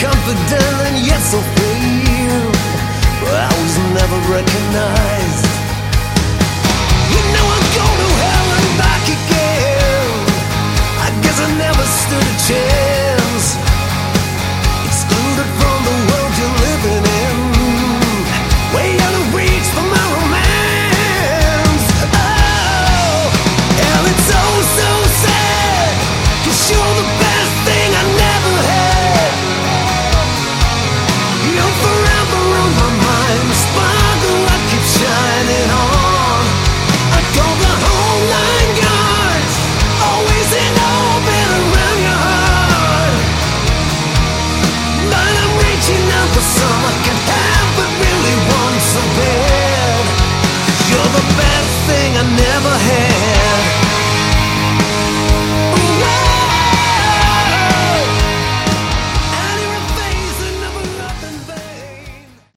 confident and yet so frail. I was never recognized. You know I'm going to hell and back again. I guess I never stood a chance.